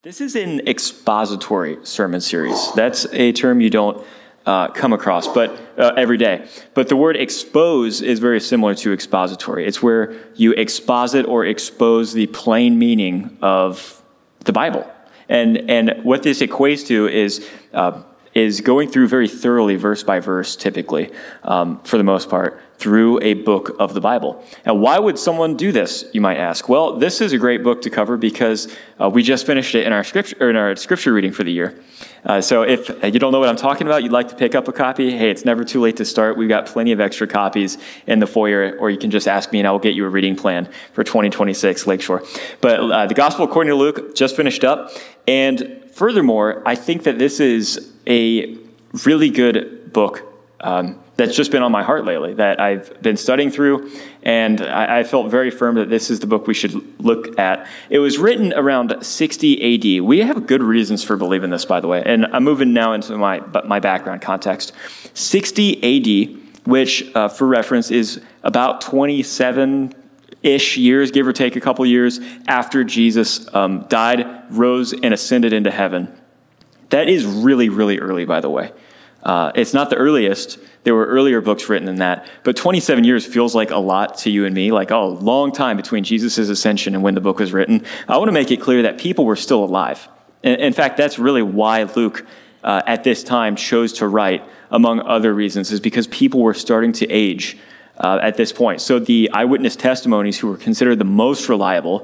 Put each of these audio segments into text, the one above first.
This is an expository sermon series. That's a term you don't come across every day. But the word expose is very similar to expository. It's where you exposit or expose the plain meaning of the Bible. And what this equates to is going through very thoroughly, verse by verse, typically, for the most part, through a book of the Bible. Now, why would someone do this, you might ask? Well, this is a great book to cover because we just finished it in our scripture reading for the year. So if you don't know what I'm talking about, you'd like to pick up a copy, hey, it's never too late to start. We've got plenty of extra copies in the foyer, or you can just ask me and I will get you a reading plan for 2026 Lakeshore. But the Gospel according to Luke just finished up. And furthermore, I think that this is a really good book that's just been on my heart lately, that I've been studying through, and I felt very firm that this is the book we should look at. It was written around 60 AD. We have good reasons for believing this, by the way, and I'm moving now into my background context. 60 AD, which, for reference, is about 27-ish years, give or take a couple years, after Jesus died, rose, and ascended into heaven. That is really, really early, by the way. It's not the earliest. There were earlier books written than that. But 27 years feels like a lot to you and me, like, oh, long time between Jesus' ascension and when the book was written. I want to make it clear that people were still alive. In fact, that's really why Luke, at this time, chose to write, among other reasons, is because people were starting to age at this point. So the eyewitness testimonies who were considered the most reliable,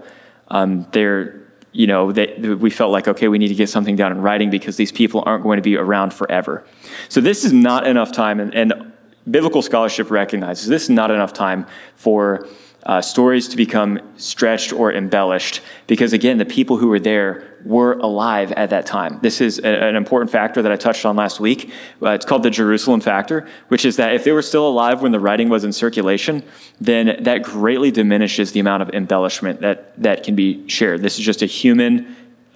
we felt like, okay, we need to get something down in writing because these people aren't going to be around forever. So this is not enough time, and biblical scholarship recognizes this is not enough time for stories to become stretched or embellished because, again, the people who were there were alive at that time. This is an important factor that I touched on last week. It's called the Jerusalem factor, which is that if they were still alive when the writing was in circulation, then that greatly diminishes the amount of embellishment that can be shared. This is just a human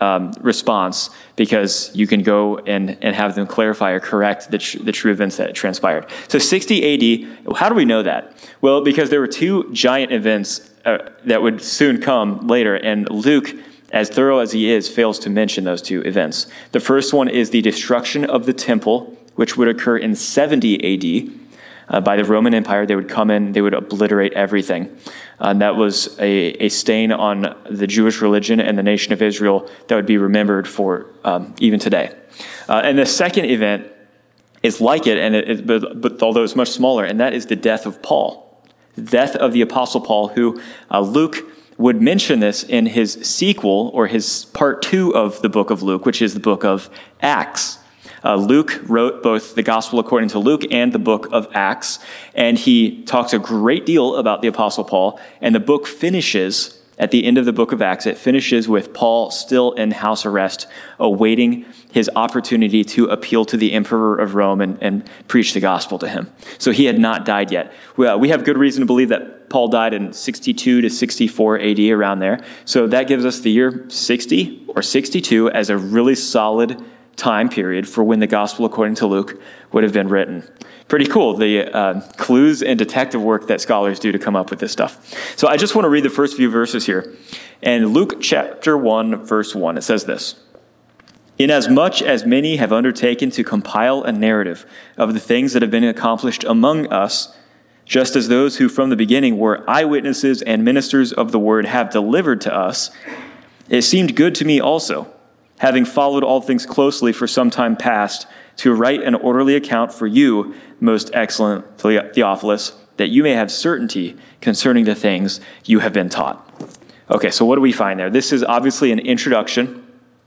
response because you can go and have them clarify or correct the true events that transpired. So 60 AD, how do we know that? Well, because there were two giant events that would soon come later, and Luke, as thorough as he is, fails to mention those two events. The first one is the destruction of the temple, which would occur in 70 AD. By the Roman Empire, they would come in, they would obliterate everything. And that was a stain on the Jewish religion and the nation of Israel that would be remembered for even today. And the second event is like it, but although it's much smaller, and that is the death of Paul. The death of the Apostle Paul, who Luke would mention this in his sequel, or his part 2 of the book of Luke, which is the book of Acts. Luke wrote both the Gospel according to Luke and the book of Acts, and he talks a great deal about the Apostle Paul, and the book finishes, at the end of the book of Acts, it finishes with Paul still in house arrest, awaiting his opportunity to appeal to the emperor of Rome and preach the gospel to him. So he had not died yet. We have good reason to believe that Paul died in 62 to 64 AD, around there. So that gives us the year 60 or 62 as a really solid time period for when the Gospel according to Luke would have been written. Pretty cool, the clues and detective work that scholars do to come up with this stuff. So I just want to read the first few verses here. And Luke chapter 1, verse 1, it says this: "Inasmuch as many have undertaken to compile a narrative of the things that have been accomplished among us, just as those who from the beginning were eyewitnesses and ministers of the word have delivered to us, it seemed good to me also, having followed all things closely for some time past, to write an orderly account for you, most excellent Theophilus, that you may have certainty concerning the things you have been taught." Okay, so what do we find there? This is obviously an introduction.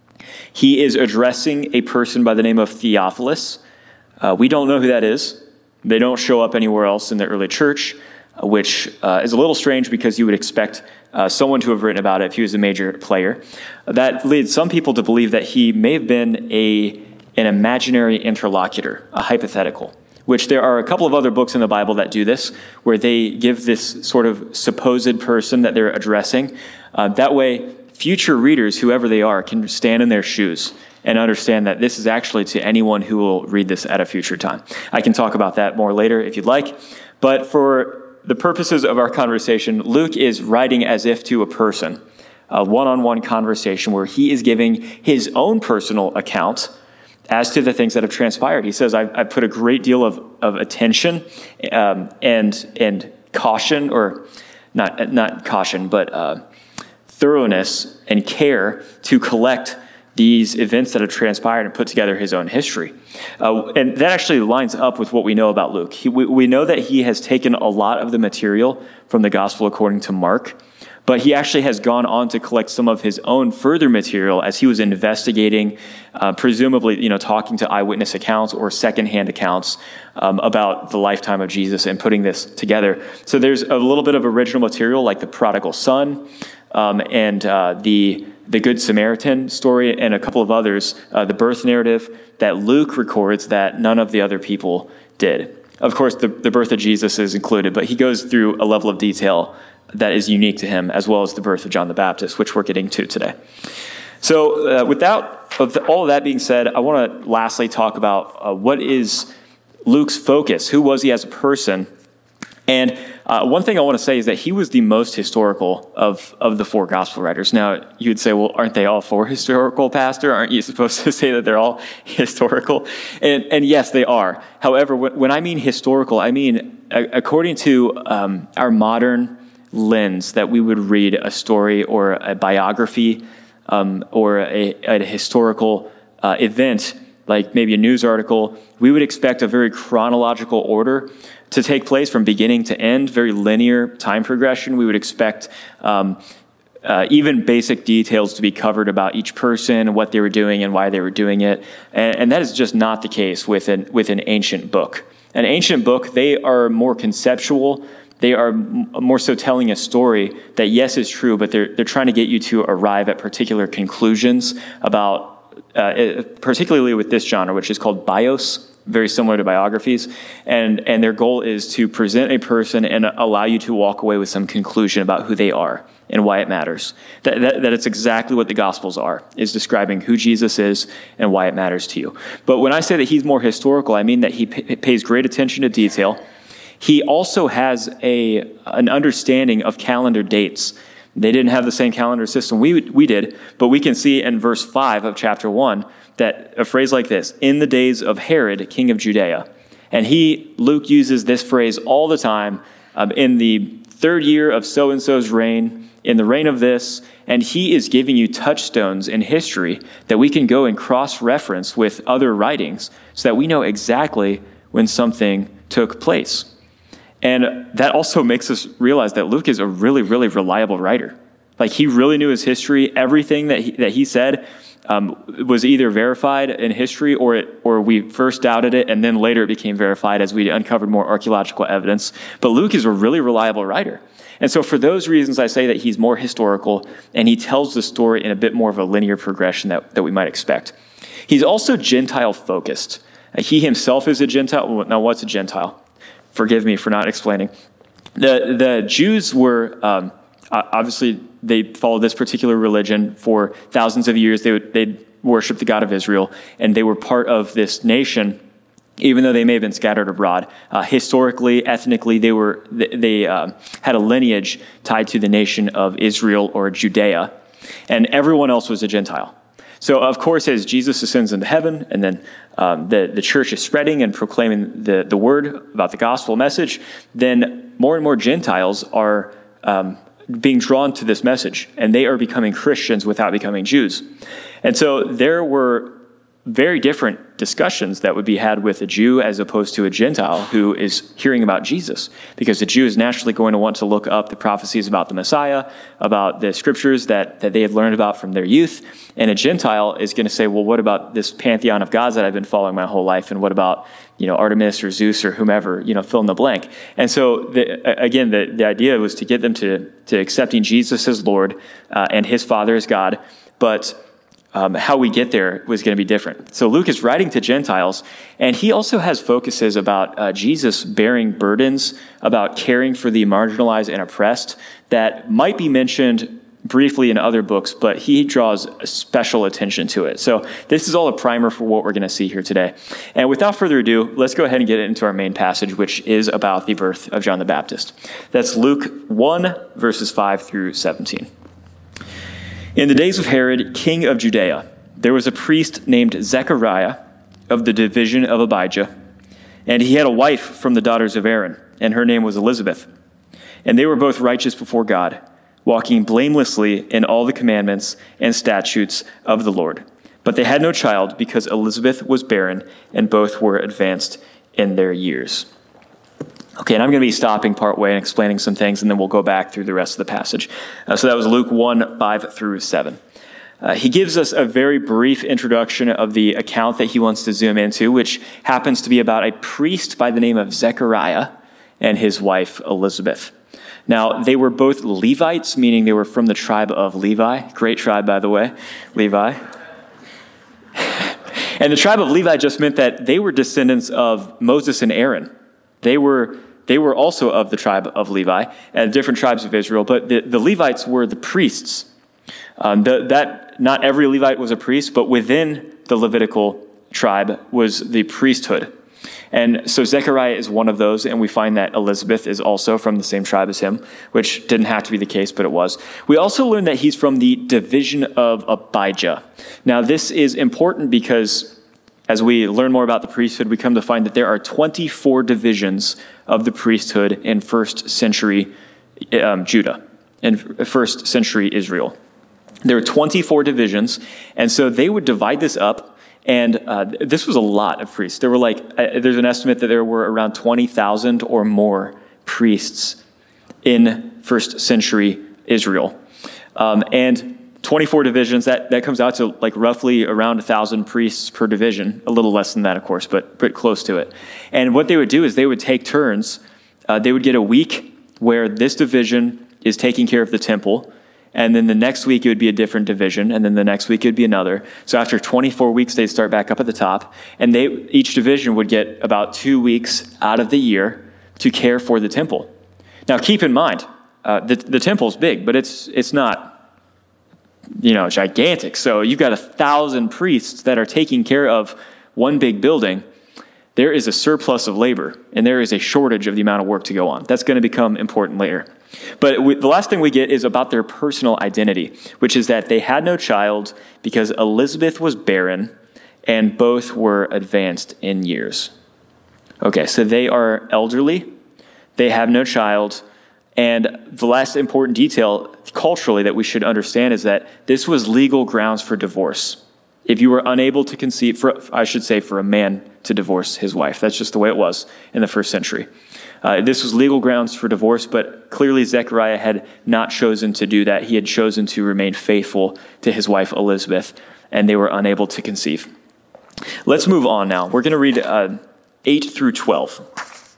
He is addressing a person by the name of Theophilus. We don't know who that is. They don't show up anywhere else in the early church, which is a little strange because you would expect someone to have written about it if he was a major player. That leads some people to believe that he may have been an imaginary interlocutor, a hypothetical, which there are a couple of other books in the Bible that do this, where they give this sort of supposed person that they're addressing. That way, future readers, whoever they are, can stand in their shoes and understand that this is actually to anyone who will read this at a future time. I can talk about that more later if you'd like, but for the purposes of our conversation, Luke is writing as if to a person. a one-on-one conversation where he is giving his own personal account as to the things that have transpired. He says, I put a great deal of attention and caution, or not caution, but thoroughness and care to collect these events that have transpired and put together his own history. And that actually lines up with what we know about Luke. We know that he has taken a lot of the material from the gospel according to Mark, but he actually has gone on to collect some of his own further material as he was investigating, presumably, talking to eyewitness accounts or secondhand accounts about the lifetime of Jesus and putting this together. So there's a little bit of original material like the prodigal son and the Good Samaritan story and a couple of others, the birth narrative that Luke records that none of the other people did. Of course, the birth of Jesus is included, but he goes through a level of detail that is unique to him, as well as the birth of John the Baptist, which we're getting to today. So all of that being said, I want to lastly talk about what is Luke's focus. Who was he as a person? And one thing I want to say is that he was the most historical of the four gospel writers. Now, you would say, well, aren't they all four historical, Pastor? Aren't you supposed to say that they're all historical? And yes, they are. However, when I mean historical, I mean according to our modern lens that we would read a story or a biography or a historical event, like maybe a news article, we would expect a very chronological order to take place from beginning to end, very linear time progression. We would expect even basic details to be covered about each person, what they were doing and why they were doing it. And that is just not the case with an ancient book. An ancient book, they are more conceptual. They are more so telling a story that, yes, is true, but they're trying to get you to arrive at particular conclusions about, particularly with this genre, which is called bios, very similar to biographies. And their goal is to present a person and allow you to walk away with some conclusion about who they are and why it matters. That it's exactly what the Gospels are, is describing who Jesus is and why it matters to you. But when I say that he's more historical, I mean that he pays great attention to detail. He also has an understanding of calendar dates. They didn't have the same calendar system we did, but we can see in verse 5 of chapter 1 that a phrase like this, in the days of Herod, king of Judea. And Luke uses this phrase all the time, in the third year of so-and-so's reign, in the reign of this, and he is giving you touchstones in history that we can go and cross-reference with other writings so that we know exactly when something took place. And that also makes us realize that Luke is a really, really reliable writer. Like, he really knew his history. Everything that he said was either verified in history or we first doubted it, and then later it became verified as we uncovered more archaeological evidence. But Luke is a really reliable writer. And so for those reasons, I say that he's more historical, and he tells the story in a bit more of a linear progression that we might expect. He's also Gentile-focused. He himself is a Gentile. Now, what's a Gentile? Forgive me for not explaining. The Jews were, obviously, they followed this particular religion for thousands of years. They worshiped the God of Israel, and they were part of this nation, even though they may have been scattered abroad. Historically, ethnically, they had a lineage tied to the nation of Israel or Judea, and everyone else was a Gentile. So, of course, as Jesus ascends into heaven, and then the church is spreading and proclaiming the word about the gospel message, then more and more Gentiles are being drawn to this message, and they are becoming Christians without becoming Jews. And so there were very different discussions that would be had with a Jew as opposed to a Gentile who is hearing about Jesus, because the Jew is naturally going to want to look up the prophecies about the Messiah, about the scriptures that they had learned about from their youth, and a Gentile is going to say, well, what about this pantheon of gods that I've been following my whole life, and what about Artemis or Zeus or whomever, fill in the blank. And so, the idea was to get them to accepting Jesus as Lord and his Father as God, but how we get there was going to be different. So Luke is writing to Gentiles, and he also has focuses about Jesus bearing burdens, about caring for the marginalized and oppressed that might be mentioned briefly in other books, but he draws special attention to it. So this is all a primer for what we're going to see here today. And without further ado, let's go ahead and get into our main passage, which is about the birth of John the Baptist. That's Luke 1, verses 5 through 17. In the days of Herod, king of Judea, there was a priest named Zechariah of the division of Abijah, and he had a wife from the daughters of Aaron, and her name was Elizabeth. And they were both righteous before God, walking blamelessly in all the commandments and statutes of the Lord. But they had no child because Elizabeth was barren, and both were advanced in their years. Okay, and I'm going to be stopping partway and explaining some things, and then we'll go back through the rest of the passage. So that was Luke 1, 5 through 7. He gives us a very brief introduction of the account that he wants to zoom into, which happens to be about a priest by the name of Zechariah and his wife Elizabeth. Now, they were both Levites, meaning they were from the tribe of Levi. Great tribe, by the way, Levi. And the tribe of Levi just meant that they were descendants of Moses and Aaron. They were also of the tribe of Levi and different tribes of Israel, but the Levites were the priests. Not every Levite was a priest, but within the Levitical tribe was the priesthood. And so Zechariah is one of those, and we find that Elizabeth is also from the same tribe as him, which didn't have to be the case, but it was. We also learn that he's from the division of Abijah. Now, this is important because as we learn more about the priesthood, we come to find that there are 24 divisions of the priesthood in first century Judah, in first century Israel. There were 24 divisions, and so they would divide this up, and this was a lot of priests. There were there's an estimate that there were around 20,000 or more priests in first century Israel. And 24 divisions, that comes out to roughly around 1,000 priests per division, a little less than that, of course, but close to it. And what they would do is they would take turns. They would get a week where this division is taking care of the temple, and then the next week it would be a different division, and then the next week it would be another. So after 24 weeks, they'd start back up at the top, and each division would get about 2 weeks out of the year to care for the temple. Now, keep in mind, the temple's big, but it's not gigantic. So you've got 1,000 priests that are taking care of one big building. There is a surplus of labor, and there is a shortage of the amount of work to go on. That's going to become important later. But the last thing we get is about their personal identity, which is that they had no child because Elizabeth was barren, and both were advanced in years. Okay, so they are elderly, they have no child, and the last important detail culturally that we should understand is that this was legal grounds for divorce. If you were unable to conceive, for a man to divorce his wife. That's just the way it was in the first century. This was legal grounds for divorce, but clearly Zechariah had not chosen to do that. He had chosen to remain faithful to his wife Elizabeth, and they were unable to conceive. Let's move on now. We're going to read 8 through 12.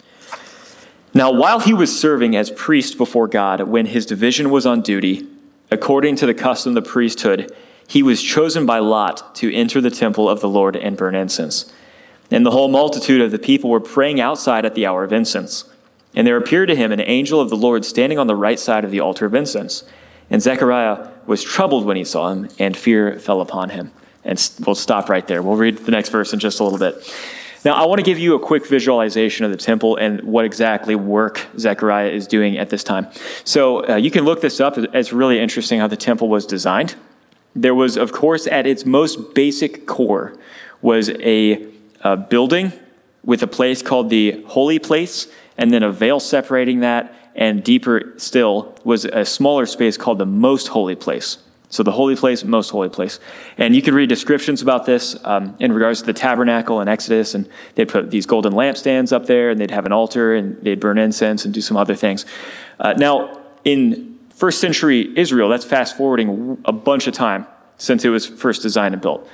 Now, while he was serving as priest before God, when his division was on duty, according to the custom of the priesthood, he was chosen by lot to enter the temple of the Lord and burn incense. And the whole multitude of the people were praying outside at the hour of incense. And there appeared to him an angel of the Lord standing on the right side of the altar of incense. And Zechariah was troubled when he saw him, and fear fell upon him. And we'll stop right there. We'll read the next verse in just a little bit. Now, I want to give you a quick visualization of the temple and what exactly work Zechariah is doing at this time. So you can look this up. It's really interesting how the temple was designed. There was, of course, at its most basic core, was a building with a place called the Holy Place, and then a veil separating that, and deeper still was a smaller space called the Most Holy Place. So the Holy Place, Most Holy Place. And you can read descriptions about this in regards to the tabernacle in Exodus, and they'd put these golden lampstands up there, and they'd have an altar, and they'd burn incense and do some other things. Now, in first century Israel, that's fast forwarding a bunch of time since it was first designed and built.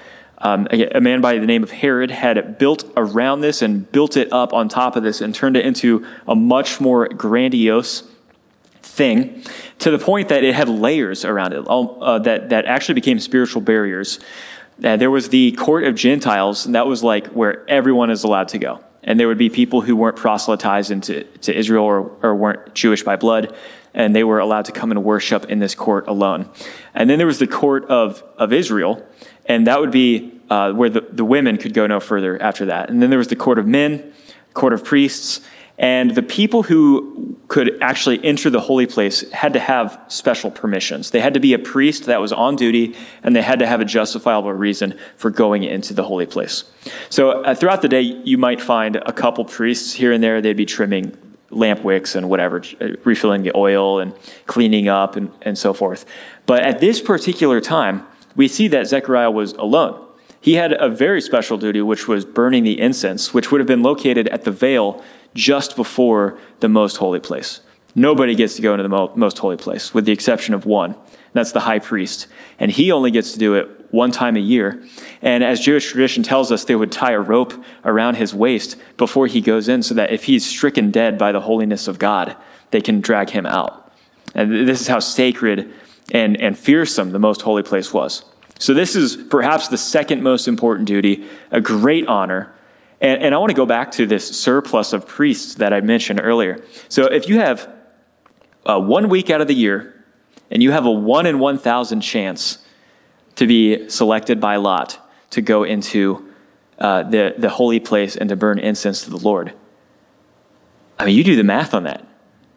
A man by the name of Herod had built around this and built it up on top of this and turned it into a much more grandiose thing, to the point that it had layers around it that actually became spiritual barriers. There was the court of Gentiles, and that was where everyone is allowed to go. And there would be people who weren't proselytized into Israel or weren't Jewish by blood, and they were allowed to come and worship in this court alone. And then there was the court of Israel, and that would be where the women could go no further after that. And then there was the court of men, court of priests, And the people who could actually enter the holy place had to have special permissions. They had to be a priest that was on duty, and they had to have a justifiable reason for going into the holy place. So throughout the day, you might find a couple priests here and there. They'd be trimming lamp wicks and whatever, refilling the oil and cleaning up and so forth. But at this particular time, we see that Zechariah was alone. He had a very special duty, which was burning the incense, which would have been located at the veil just before the most holy place. Nobody gets to go into the most holy place, with the exception of one. That's the high priest. And he only gets to do it one time a year. And as Jewish tradition tells us, they would tie a rope around his waist before he goes in, so that if he's stricken dead by the holiness of God, they can drag him out. And this is how sacred and fearsome the most holy place was. So this is perhaps the second most important duty, a great honor. And I want to go back to this surplus of priests that I mentioned earlier. So if you have 1 week out of the year, and you have a 1 in 1,000 chance to be selected by lot to go into the holy place and to burn incense to the Lord, I mean, you do the math on that.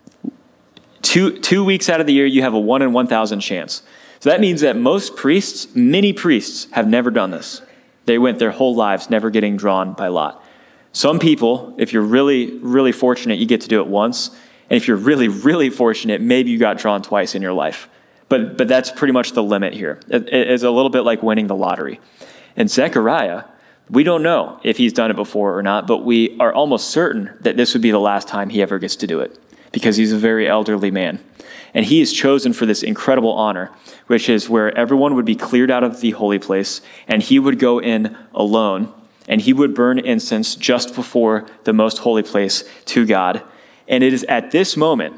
Two weeks out of the year, you have a 1 in 1,000 chance. So that means that most priests, many priests, have never done this. They went their whole lives never getting drawn by lot. Some people, if you're really, really fortunate, you get to do it once. And if you're really, really fortunate, maybe you got drawn twice in your life. But that's pretty much the limit here. It's a little bit like winning the lottery. And Zechariah, we don't know if he's done it before or not, but we are almost certain that this would be the last time he ever gets to do it, because he's a very elderly man. And he is chosen for this incredible honor, which is where everyone would be cleared out of the holy place, and he would go in alone, and he would burn incense just before the most holy place to God. And it is at this moment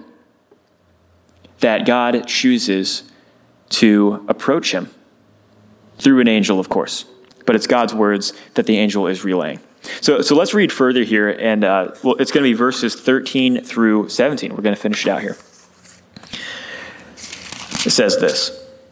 that God chooses to approach him through an angel, of course. But it's God's words that the angel is relaying. So let's read further here, and it's going to be verses 13 through 17. We're going to finish it out here. It says this: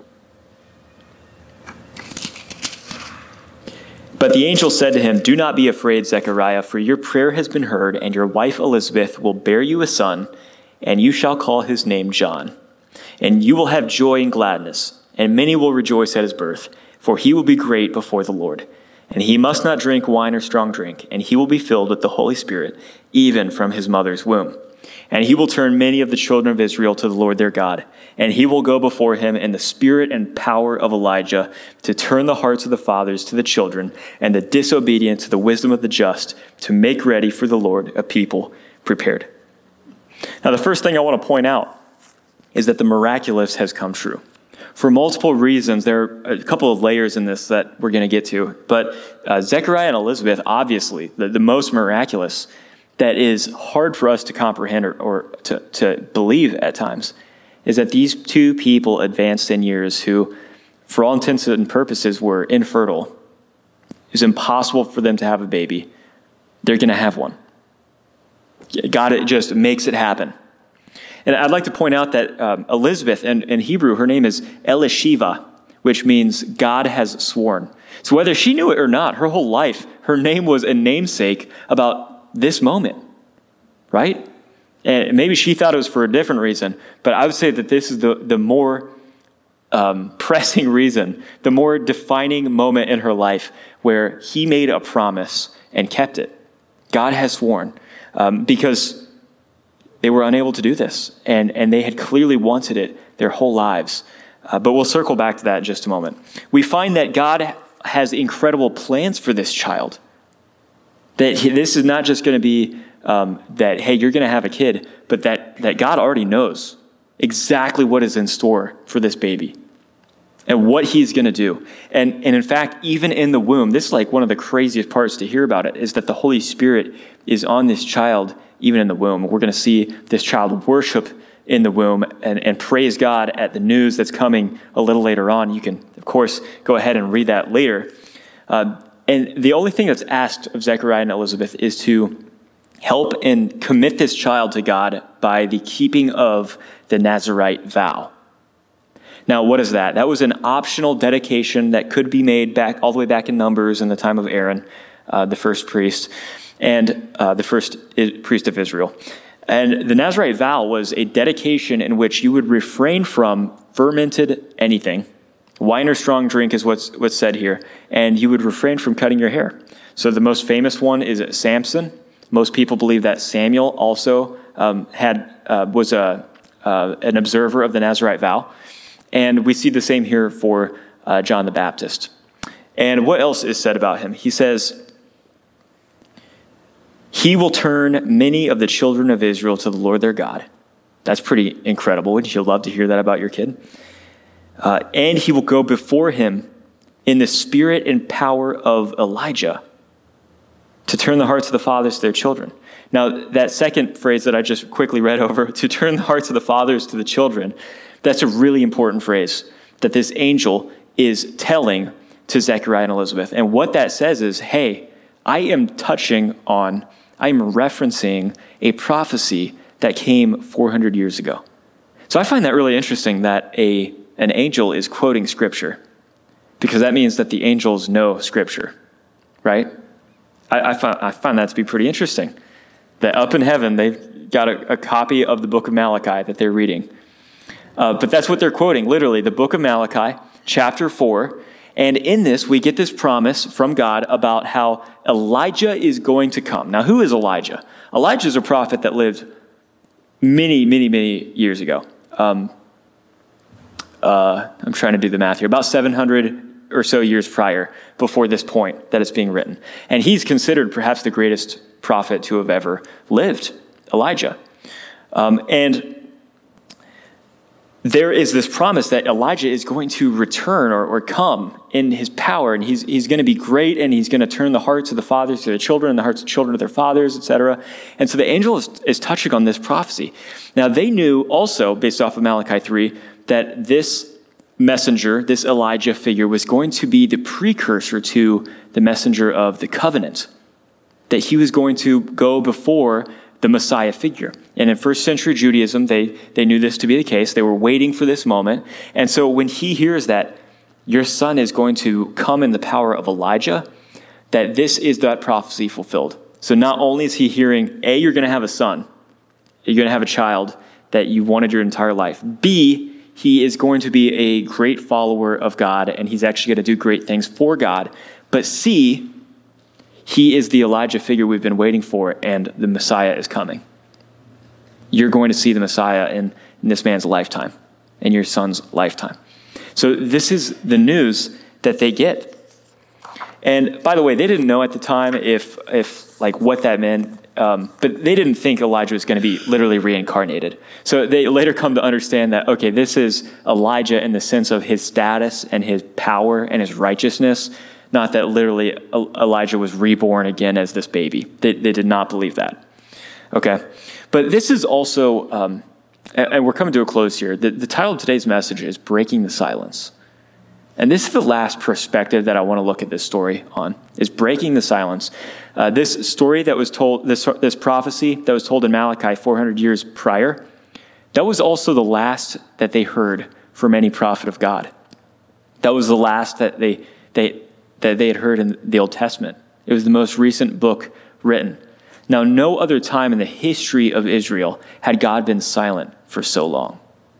"But the angel said to him, 'Do not be afraid, Zechariah, for your prayer has been heard, and your wife Elizabeth will bear you a son, and you shall call his name John. And you will have joy and gladness, and many will rejoice at his birth, for he will be great before the Lord. And he must not drink wine or strong drink, and he will be filled with the Holy Spirit, even from his mother's womb. And he will turn many of the children of Israel to the Lord their God. And he will go before him in the spirit and power of Elijah, to turn the hearts of the fathers to the children, and the disobedient to the wisdom of the just, to make ready for the Lord a people prepared.'" Now, the first thing I want to point out is that the miraculous has come true. For multiple reasons. There are a couple of layers in this that we're going to get to. But Zechariah and Elizabeth, obviously, the most miraculous, that is hard for us to comprehend or to believe at times, is that these two people advanced in years who, for all intents and purposes, were infertile. It was impossible for them to have a baby. They're going to have one. God just makes it happen. And I'd like to point out that Elizabeth, in Hebrew, her name is Elisheva, which means God has sworn. So whether she knew it or not, her whole life, her name was a namesake about this moment, right? And maybe she thought it was for a different reason, but I would say that this is the more pressing reason, the more defining moment in her life, where he made a promise and kept it. God has sworn, because they were unable to do this, and they had clearly wanted it their whole lives. But we'll circle back to that in just a moment. We find that God has incredible plans for this child. That this is not just going to be that, hey, you're going to have a kid, but that God already knows exactly what is in store for this baby and what he's going to do. And in fact, even in the womb, this is like one of the craziest parts to hear about it, is that the Holy Spirit is on this child even in the womb. We're going to see this child worship in the womb and praise God at the news that's coming a little later on. You can, of course, go ahead and read that later. And the only thing that's asked of Zechariah and Elizabeth is to help and commit this child to God by the keeping of the Nazirite vow. Now, what is that? That was an optional dedication that could be made back all the way back in Numbers in the time of Aaron. the first priest, and the first priest of Israel. And the Nazirite vow was a dedication in which you would refrain from fermented anything. Wine or strong drink is what's said here. And you would refrain from cutting your hair. So the most famous one is Samson. Most people believe that Samuel also was an observer of the Nazirite vow. And we see the same here for John the Baptist. And what else is said about him? He says, he will turn many of the children of Israel to the Lord their God. That's pretty incredible. Wouldn't you love to hear that about your kid? And he will go before him in the spirit and power of Elijah to turn the hearts of the fathers to their children. Now, that second phrase that I just quickly read over, to turn the hearts of the fathers to the children, that's a really important phrase that this angel is telling to Zechariah and Elizabeth. And what that says is, hey, I am referencing a prophecy that came 400 years ago. So I find that really interesting that an angel is quoting Scripture, because that means that the angels know Scripture, right? I find that to be pretty interesting, that up in heaven they've got a copy of the book of Malachi that they're reading. But that's what they're quoting, literally, the book of Malachi, chapter 4. And in this, we get this promise from God about how Elijah is going to come. Now, who is Elijah? Elijah is a prophet that lived many, many, many years ago. I'm trying to do the math here. About 700 or so years prior, before this point that it's being written. And he's considered perhaps the greatest prophet to have ever lived, Elijah. And there is this promise that Elijah is going to return or come in his power, and he's going to be great, and he's going to turn the hearts of the fathers to their children, and the hearts of children to their fathers, etc. And so the angel is touching on this prophecy. Now, they knew also, based off of Malachi 3, that this messenger, this Elijah figure, was going to be the precursor to the messenger of the covenant, that he was going to go before the Messiah figure. And in first century Judaism, they knew this to be the case. They were waiting for this moment. And so when he hears that your son is going to come in the power of Elijah, that this is that prophecy fulfilled. So not only is he hearing, A, you're going to have a son, you're going to have a child that you wanted your entire life. B, he is going to be a great follower of God, and he's actually going to do great things for God. But C, he is the Elijah figure we've been waiting for, and the Messiah is coming. You're going to see the Messiah in this man's lifetime, in your son's lifetime. So this is the news that they get. And by the way, they didn't know at the time if what that meant, but they didn't think Elijah was going to be literally reincarnated. So they later come to understand that, okay, this is Elijah in the sense of his status and his power and his righteousness, not that literally Elijah was reborn again as this baby. They did not believe that. Okay. But this is also, and we're coming to a close here. The title of today's message is Breaking the Silence. And this is the last perspective that I want to look at this story on, is breaking the silence. This story that was told, this prophecy that was told in Malachi 400 years prior, that was also the last that they heard from any prophet of God. That was the last that they had heard in the Old Testament. It was the most recent book written. Now, no other time in the history of Israel had God been silent for so long.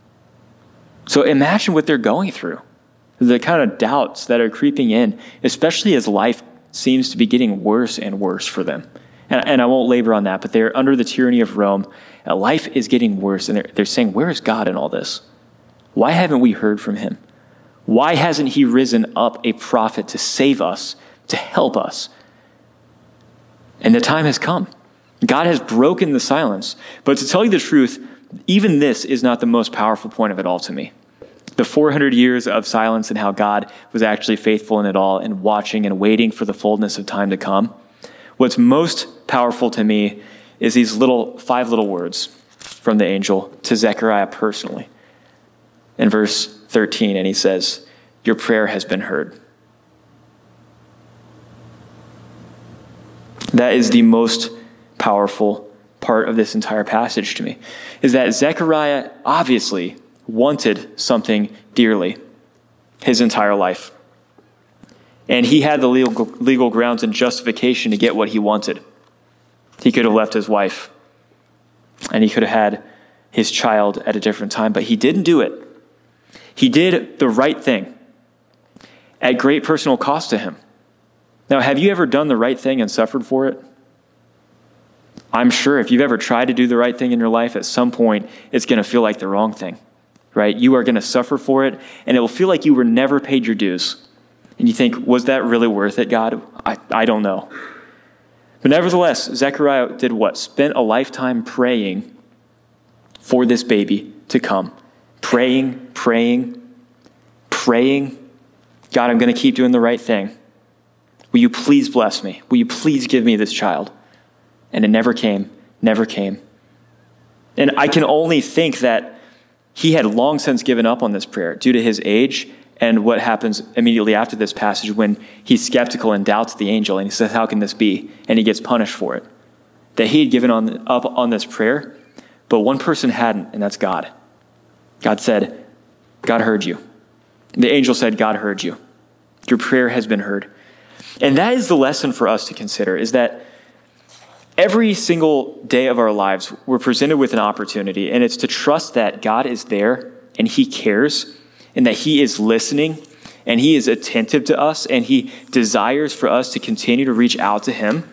So imagine what they're going through. The kind of doubts that are creeping in, especially as life seems to be getting worse and worse for them. And I won't labor on that, but they're under the tyranny of Rome. Life is getting worse, and they're saying, where is God in all this? Why haven't we heard from him? Why hasn't he risen up a prophet to save us, to help us? And the time has come. God has broken the silence. But to tell you the truth, even this is not the most powerful point of it all to me. The 400 years of silence and how God was actually faithful in it all and watching and waiting for the fullness of time to come. What's most powerful to me is these 5 little words from the angel to Zechariah personally. In verse 13, and he says, your prayer has been heard. That is the most powerful part of this entire passage to me, is that Zechariah obviously wanted something dearly his entire life. And he had the legal grounds and justification to get what he wanted. He could have left his wife, and he could have had his child at a different time, but he didn't do it. He did the right thing at great personal cost to him. Now, have you ever done the right thing and suffered for it? I'm sure if you've ever tried to do the right thing in your life, at some point, it's going to feel like the wrong thing, right? You are going to suffer for it, and it will feel like you were never paid your dues. And you think, was that really worth it, God? I don't know. But nevertheless, Zechariah did what? Spent a lifetime praying for this baby to come. Praying. God, I'm going to keep doing the right thing. Will you please bless me? Will you please give me this child? And it never came. And I can only think that he had long since given up on this prayer due to his age and what happens immediately after this passage when he's skeptical and doubts the angel and he says, how can this be? And he gets punished for it. That he had given up on this prayer, but one person hadn't, and that's God. God said, God heard you. The angel said, God heard you. Your prayer has been heard. And that is the lesson for us to consider, is that every single day of our lives, we're presented with an opportunity, and it's to trust that God is there and he cares and that he is listening and he is attentive to us and he desires for us to continue to reach out to him.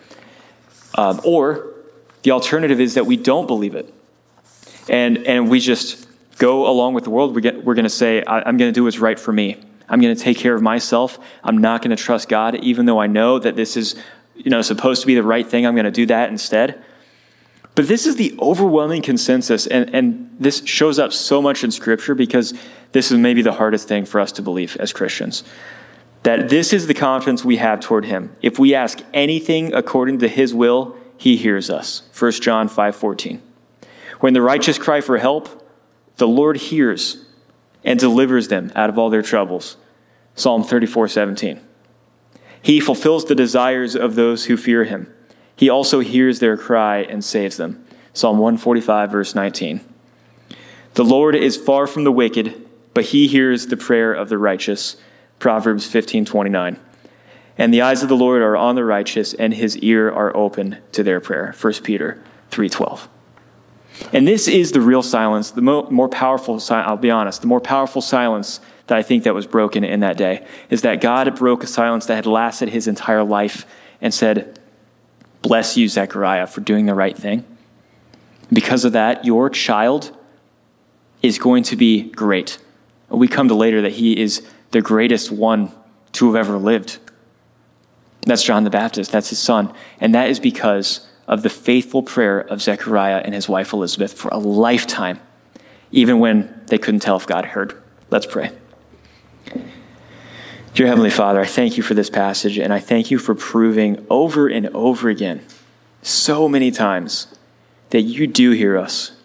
Or the alternative is that we don't believe it. And we just go along with the world. We're going to say, I'm going to do what's right for me. I'm going to take care of myself. I'm not going to trust God, even though I know that this is supposed to be the right thing. I'm going to do that instead. But this is the overwhelming consensus, and this shows up so much in Scripture because this is maybe the hardest thing for us to believe as Christians, that this is the confidence we have toward him. If we ask anything according to his will, he hears us. 1 John 5:14. When the righteous cry for help, the Lord hears and delivers them out of all their troubles. Psalm 34:17. He fulfills the desires of those who fear him. He also hears their cry and saves them. Psalm 145, verse 19. The Lord is far from the wicked, but he hears the prayer of the righteous. Proverbs 15:29. And the eyes of the Lord are on the righteous, and his ear are open to their prayer. 1 Peter 3:12. And this is the real silence, the more powerful, I'll be honest, the more powerful silence that I think that was broken in that day, is that God broke a silence that had lasted his entire life and said, bless you, Zechariah, for doing the right thing. Because of that, your child is going to be great. We come to later that he is the greatest one to have ever lived. That's John the Baptist. That's his son. And that is because of the faithful prayer of Zechariah and his wife Elizabeth for a lifetime, even when they couldn't tell if God heard. Let's pray. Dear Heavenly Father, I thank you for this passage, and I thank you for proving over and over again, so many times, that you do hear us.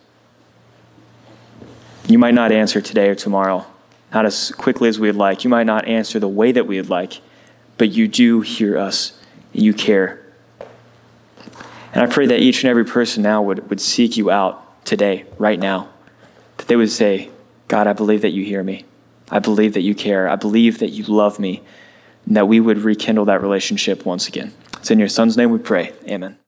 You might not answer today or tomorrow, not as quickly as we'd like. You might not answer the way that we'd like, but you do hear us, and you care. And I pray that each and every person now would seek you out today, right now. That they would say, God, I believe that you hear me. I believe that you care. I believe that you love me. And that we would rekindle that relationship once again. It's in your son's name we pray. Amen.